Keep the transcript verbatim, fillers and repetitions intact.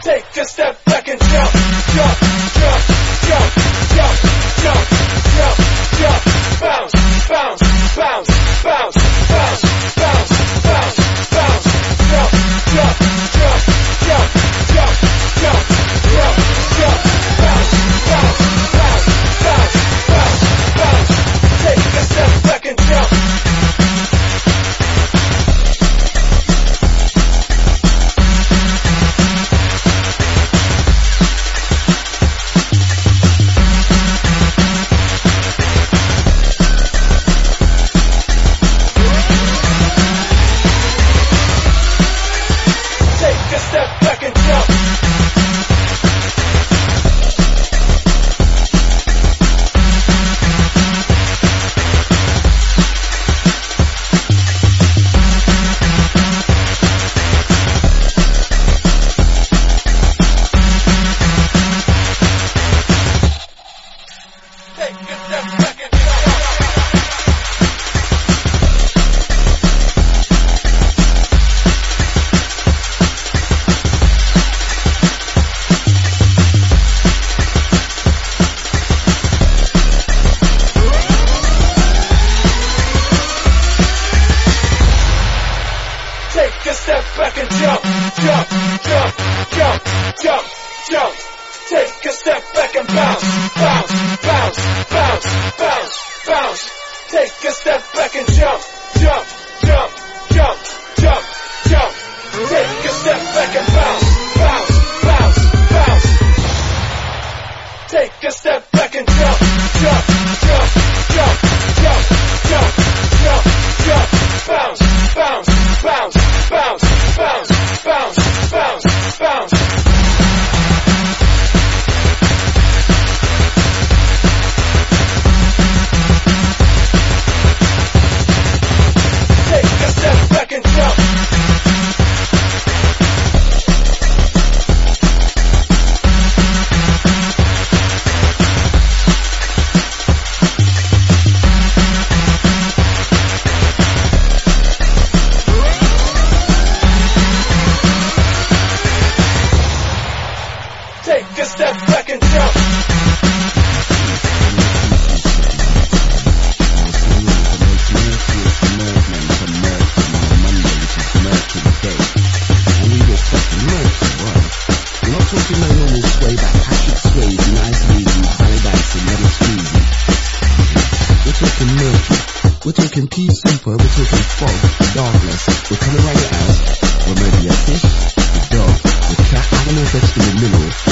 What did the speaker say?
Take a step back and jump, jump, jump, jump, jump, jump, jump, jump, bounce, bounce, bounce, bounce, bounce, bounce, bounce, bounce, jump, jump, jump, jump, jump, jump, jump, jump, bounce, bounce, bounce, bounce, bounce, bounce. Take a step back and jump. Take a step back and jump, jump, jump, jump, jump, jump. Take a step back and bounce, bounce, bounce, bounce, bounce, bounce. Take a step back and jump, jump, jump, jump, jump, jump. Take a step back and bounce, bounce, bounce, bounce. Take a step back and jump, jump, jump, jump, jump, jump, jump, jump, bounce, bounce, bounce, bounce, bounce, bounce, bounce, bounce. Take a step back and jump. Take a step back and jump. Talking no normal sway back, hatchet sways, nice easy, high backs and metal squeezy. We're talking murky, we're talking pea super, we're talking fog, darkness. We're coming right at us. We're maybe a fish, a dog, a cat, animal, vegetable, mineral.